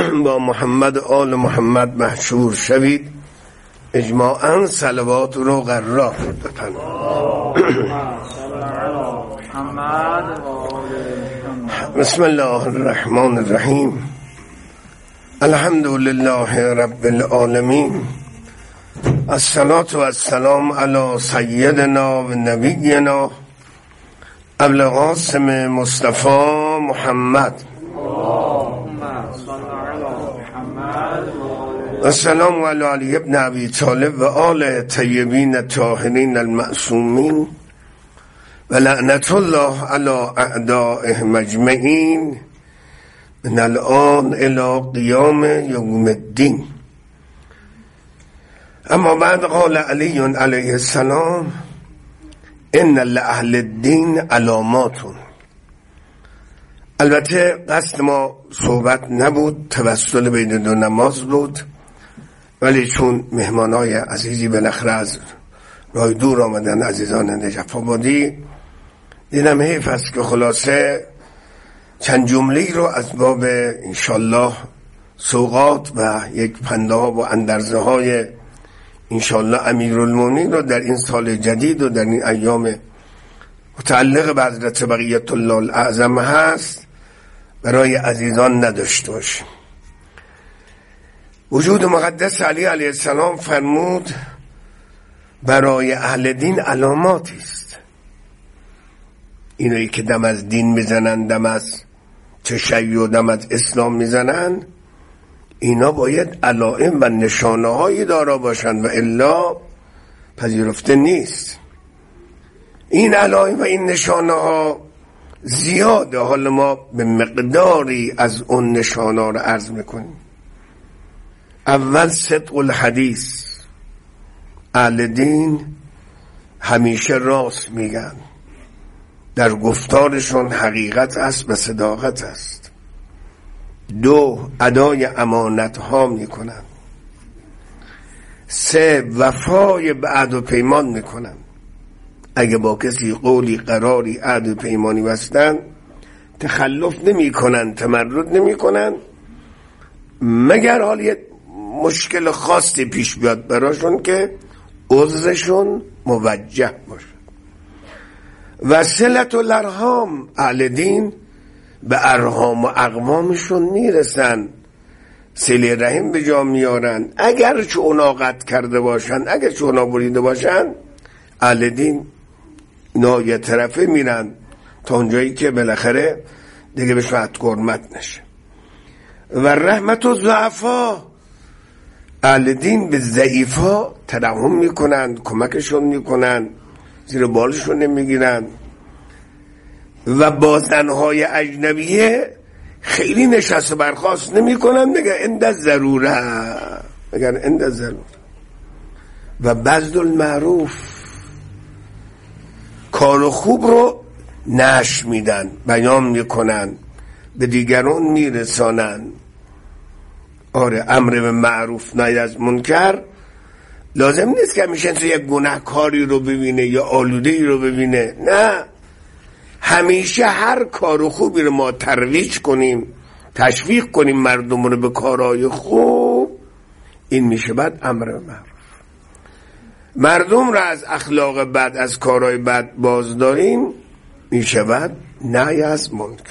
با محمد و آل محمد محشور شوید. اجماعاً صلوات رو قرار بفرمایید. بسم الله الرحمن الرحیم. الحمد لله رب العالمین. الصلاة و السلام علی سیدنا و نبینا ابوالقاسم مصطفی محمد. السلام علی علی ابن ابی طالب و آل طیبین الطاهرین المعصومین و لعنت الله علی اعدائهم اجمعین من الان الی قیام یوم الدین. اما بعد قال علی علیه السلام ان لاهل الدین علامات. البته قصد ما صحبت نبود، توسل بین دو نماز بود، ولی چون مهمانای عزیزی بالاخره از راه دور آمدن، عزیزان نجف آبادی، دیدم حیف است که خلاصه چند جمله‌ای رو از باب انشالله سوغات و یک پنده ها و اندرزه های انشالله امیرالمومنین رو در این سال جدید و در این ایام متعلق به حضرت بقیت الله الاعظم هست برای عزیزان نداشته باشیم. وجود مقدس علی علیه السلام فرمود برای اهل دین علاماتی است. اینایی که دم از دین میزنن، دم از تشیع و دم از اسلام میزنن، اینا باید علائم و نشانه هایی دارا باشند و الا پذیرفته نیست. این علائم و این نشانه ها زیاده، حالا ما به مقداری از اون نشانه ها رو عرض میکنیم. اول صدق الحدیث. اهل دین همیشه راست میگن، در گفتارشون حقیقت است و صداقت است. دو، ادای امانت ها میکنن. سه، وفای به عهد و پیمان میکنن. اگه با کسی قولی قراری عهد و پیمانی بستن تخلف نمی کنن، تمرد نمی کنن، مگر حال یه مشکل خاصی پیش بیاد براشون که عذرشون موجه باشه. و صلت الارحام. اهل دین به ارحام و اقوامشون میرسن، صله رحم به جا میارن، اگر چه اونا قطع کرده باشن، اگر چه اونا بریده باشن، اهل دین اینا یه طرفه میرن تا اونجایی که بالاخره دیگه به شاید گرمت نشه. و رحمت و ضعفا. اهل دین به ضعیفا ترحم میکنن، کمکشون میکنن، زیر بالشون نمیگیرن. و با زنهای اجنبیه خیلی نشست و برخاست نمیکنن، میگن اند ضروره، میگن اند ضروره. و بذل المعروف. کار خوب رو نشر میدن، بیان میکنن، به دیگران میرسانن. آره، امر به معروف نهی از منکر. لازم نیست که همیشه تو یک گناهکاری رو ببینه یا آلوده‌ای رو ببینه، نه، همیشه هر کار خوبی رو ما ترویج کنیم، تشویق کنیم مردم رو به کارهای خوب. این میشه بعد امر به معروف. مردم رو از اخلاق بد، از کارهای بد باز داریم، میشه بعد نهی از منکر.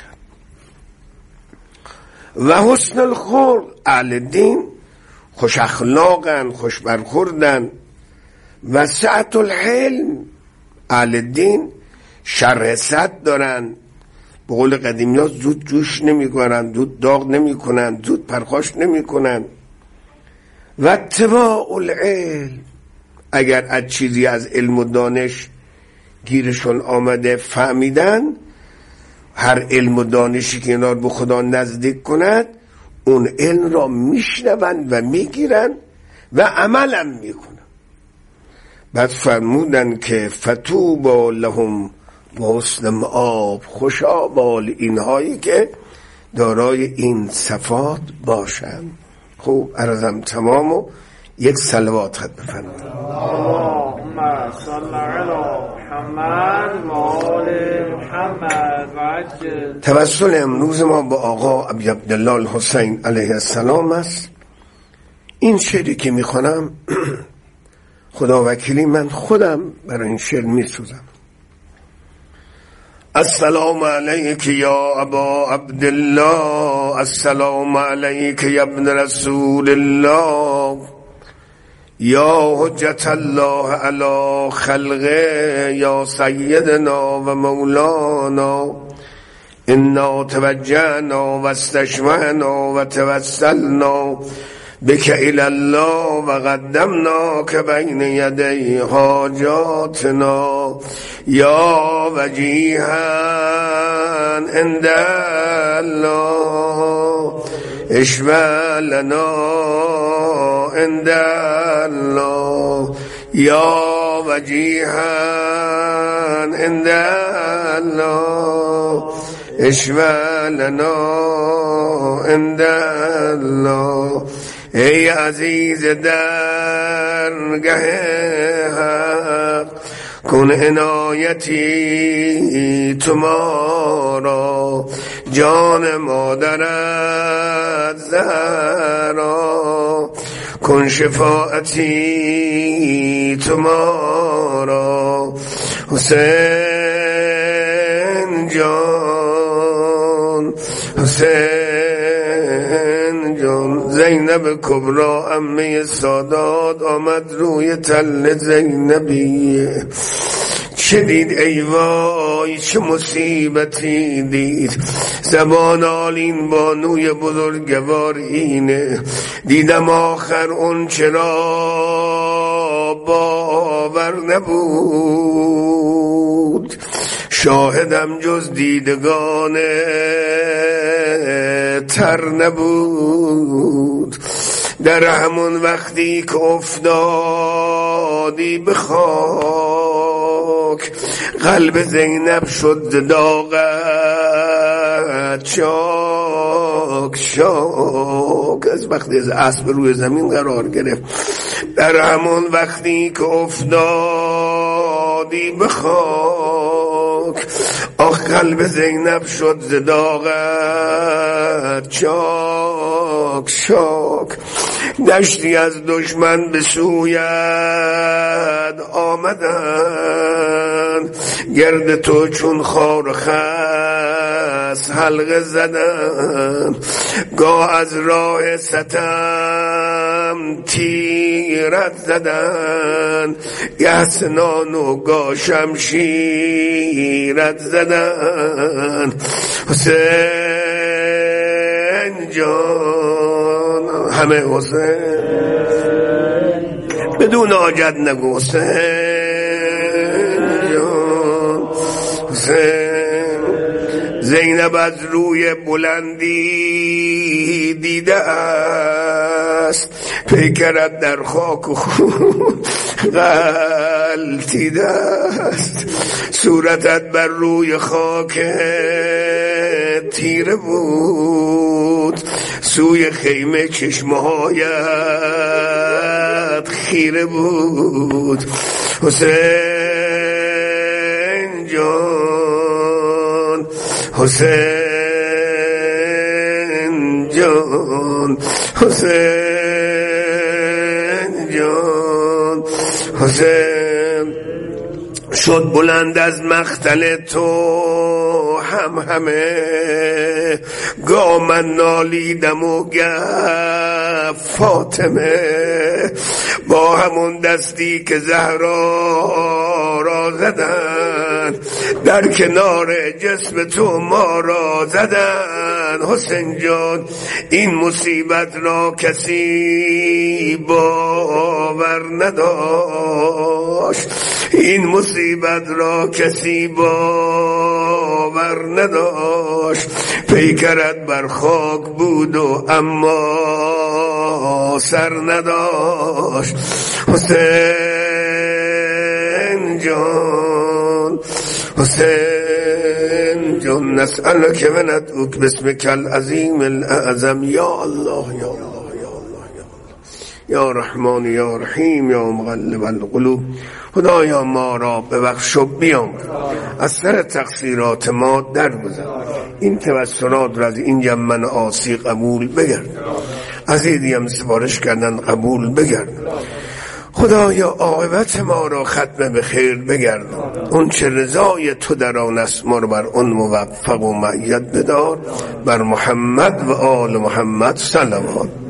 و حسن الخلق. اهل دین خوش اخلاقن، خوش برخوردن. و سعت الحلم. اهل دین شرح صدر دارن، به قول قدیمی ها زود جوش نمی کنن، زود داغ نمی کنن، زود پرخاش نمی کنن. و اتباع العلم. اگر از چیزی از علم و دانش گیرشون آمده فهمیدن، هر علم و دانشی که اینا رو به خدا نزدیک کند، اون علم را میشنون و میگیرن و عملم میکنن. بعد فرمودن که فتوبا لهم و حسن مآب. خوشا بال اینهایی که دارای این صفات باشند. خوب، عرضم تمام و یک صلوات خط بفرمایید. اللهم صل علی محمد و آل محمد و عجل. توسل امروز ما با آقا ابی عبدالله الحسین علیه السلام است. این شعری که میخوانم خدا وکیلی من خودم برای این شعر میسوزم. السلام علیک یا ابا عبدالله، السلام علیک یا ابن رسول الله، یا حجت الله علی خلقه، یا سیدنا و مولانا، انا توجهنا و استشفعنا و توسلنا بک الی الله و قدمناک بین یدی حاجاتنا، یا وجیها عند الله اشفع لنا عند الله، یا وجیها عند الله اشفع لنا عند الله. ای عزیز درگه حق، کن عنایتی تو ما را، جان مادرت زهرا، کن شفاعتی تو ما را. حسین جان، حسین جان، زینب کبرا عمه سادات آمد روی تل زینبیه. چه دید ای وای، چه مصیبتی دید، زبان آلین بانوی بزرگوار اینه. دیدم آخر اون چرا باور نبود، شاهدم جز دیدگان تر نبود. در همون وقتی که افتادی به خاک، قلب زینب شد داغت شاک شاک. از وقتی از اسب روی زمین قرار گرفت، در همون وقتی که افتادی به خاک، آخ قلب زینب شد داغت شاک شاک. دشتی از دشمن به سویت آمدن، گرد تو چون خار و خس حلقه زدن. گاه از راه ستم تیرت زدن، گه سنان و گاه شمشیرت زدن. حسین جان، همه حسین بدون حاجت نگو. حسین جان، حسین. زینب از روی بلندی دیده است، پیکرت در خاک و خون غلطیده است. صورتت بر روی خاک تیره بود، سوی خیمه چشمهایت خیره بود. حسین جان، حسین جان، حسین جان، حسین. شد بلند از مقتل تو همه، گاه من نالیدم و گه فاطمه. با همون دستی که زهرا را زدن، در کنار جسم تو ما را زدن. حسین جان، این مصیبت را کسی باور نداشت، این مصیبت را کسی باور نداشت. پیکرت بر خاک بود و اما سر نداشت. حسین جان، حسین جان، نسألک و ندعوک باسمک العظیم الاعظم. یا الله یا الله یا الله یا الله یا رحمان یا رحیم یا مقلب القلوب. خدایا ما را ببخش و بیامرز، از سر تقصیرات ما درگذر، این توسلات را از این یمن آسی قبول بگرد، از ایدی هم سفارش کردن قبول بگرد. خدایا عاقبت ما را ختم به خیر بگرد، اون چه رضای تو در آن است ما رو بر اون موفق و مؤید بدار. بر محمد و آل محمد صلوات.